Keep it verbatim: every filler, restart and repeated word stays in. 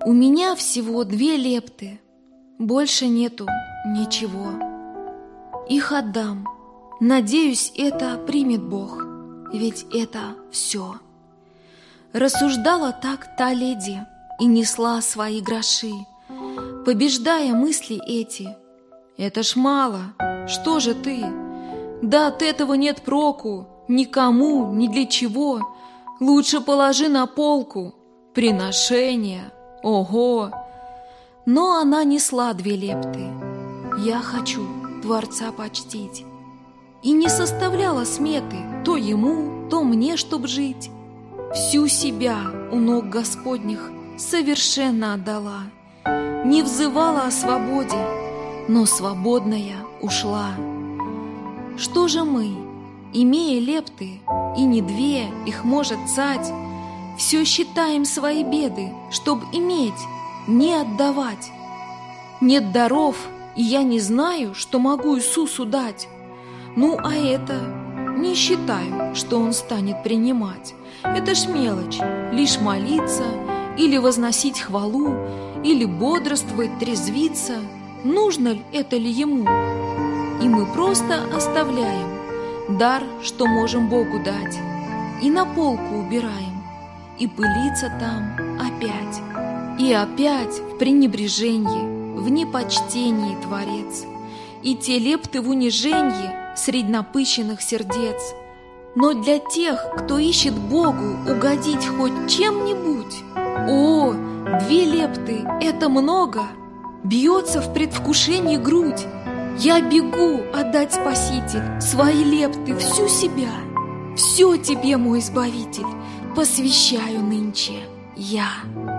У меня всего две лепты, больше нету ничего. Их отдам, надеюсь, это примет Бог, ведь это все. Рассуждала так та леди и несла свои гроши, побеждая мысли эти. Это ж мало, что же ты? Да от этого нет проку, никому, ни для чего. Лучше положи на полку приношение, ого! Но она несла две лепты. Я хочу Творца почтить. И не составляла сметы то ему, то мне, чтоб жить. Всю себя у ног Господних совершенно отдала. Не взывала о свободе, но свободная ушла. Что же мы, имея лепты, и не две, их может цать, все считаем свои беды, чтоб иметь, не отдавать? Нет даров, и я не знаю, что могу Иисусу дать. Ну, а это не считаю, что Он станет принимать. Это ж мелочь, лишь молиться, или возносить хвалу, или бодрствовать, трезвиться. Нужно ли это ли Ему? И мы просто оставляем дар, что можем Богу дать, и на полку убираем, и пылится там опять. И опять в пренебрежении, в непочтении Творец, и те лепты в унижении средь напыщенных сердец. Но для тех, кто ищет Богу угодить хоть чем-нибудь, о, две лепты — это много! Бьется в предвкушении грудь. Я бегу отдать, Спаситель, свои лепты, всю себя. Все Тебе, мой Избавитель, посвящаю нынче я.